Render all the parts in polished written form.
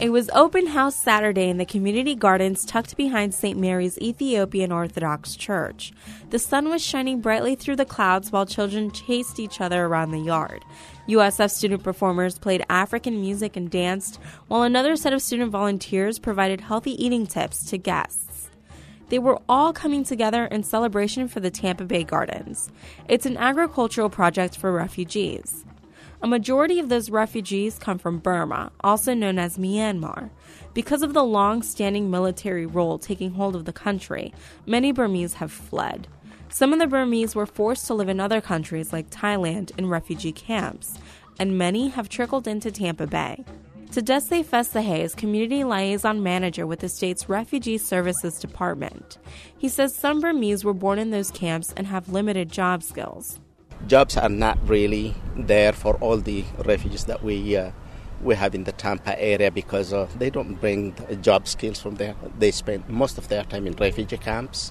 It was open house Saturday in the community gardens tucked behind St. Mary's Ethiopian Orthodox Church. The sun was shining brightly through the clouds while children chased each other around the yard. USF student performers played African music and danced, while another set of student volunteers provided healthy eating tips to guests. They were all coming together in celebration for the Tampa Bay Gardens. It's an agricultural project for refugees. A majority of those refugees come from Burma, also known as Myanmar. Because of the long-standing military rule taking hold of the country, many Burmese have fled. Some of the Burmese were forced to live in other countries like Thailand in refugee camps, and many have trickled into Tampa Bay. Tadesse Fesahe is community liaison manager with the state's Refugee Services Department. He says some Burmese were born in those camps and have limited job skills. Jobs are not really there for all the refugees that we have in the Tampa area because they don't bring job skills from there. They spend most of their time in refugee camps,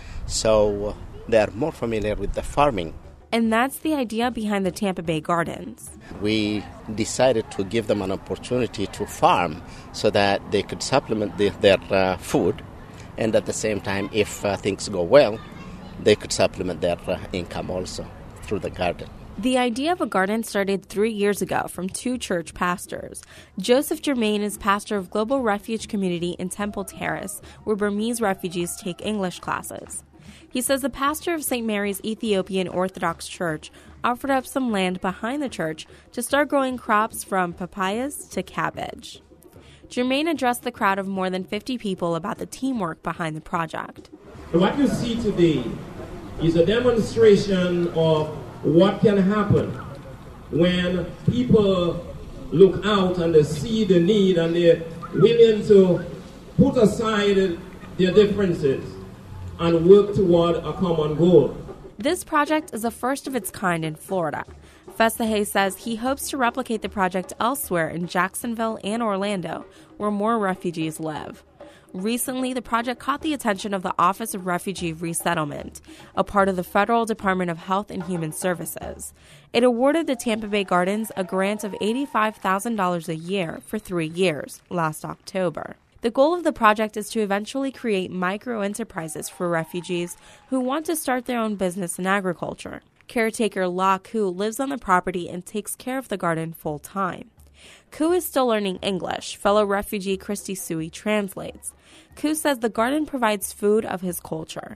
so they are more familiar with the farming. And that's the idea behind the Tampa Bay Gardens. We decided to give them an opportunity to farm so that they could supplement their food, and at the same time, if things go well, they could supplement their income also through the garden. The idea of a garden started 3 years ago from two church pastors. Joseph Germain is pastor of Global Refuge Community in Temple Terrace, where Burmese refugees take English classes. He says the pastor of St. Mary's Ethiopian Orthodox Church offered up some land behind the church to start growing crops from papayas to cabbage. Germain addressed the crowd of more than 50 people about the teamwork behind the project. What you see today is a demonstration of what can happen when people look out and they see the need and they're willing to put aside their differences and work toward a common goal. This project is a first of its kind in Florida. Fesahe says he hopes to replicate the project elsewhere in Jacksonville and Orlando, where more refugees live. Recently, the project caught the attention of the Office of Refugee Resettlement, a part of the Federal Department of Health and Human Services. It awarded the Tampa Bay Gardens a grant of $85,000 a year for 3 years last October. The goal of the project is to eventually create micro-enterprises for refugees who want to start their own business in agriculture. Caretaker La Ku lives on the property and takes care of the garden full-time. Ku is still learning English. Fellow refugee Christy Sui translates. Ku says the garden provides food of his culture.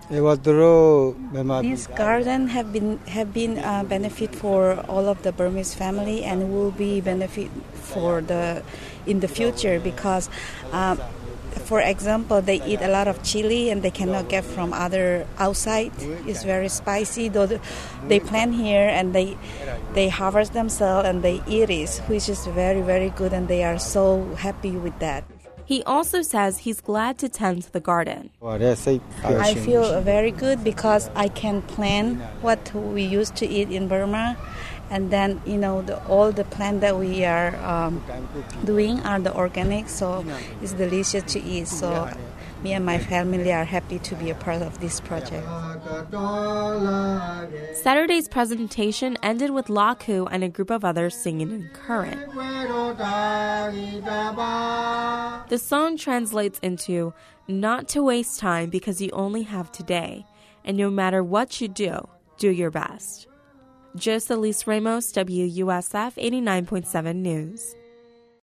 This garden have been a benefit for all of the Burmese family and will be benefit for in the future because, for example, they eat a lot of chili and they cannot get from other outside. It's very spicy. Though they plant here and they harvest themselves and they eat it, which is very, very good, and they are so happy with that. He also says he's glad to tend the garden. I feel very good because I can plant what we used to eat in Burma. And then, all the plants that we are doing are the organic, so it's delicious to eat. So me and my family are happy to be a part of this project. Saturday's presentation ended with La Ku and a group of others singing in current. The song translates into, not to waste time because you only have today, and no matter what you do your best. Jocelyn Ramos, WUSF 89.7 News.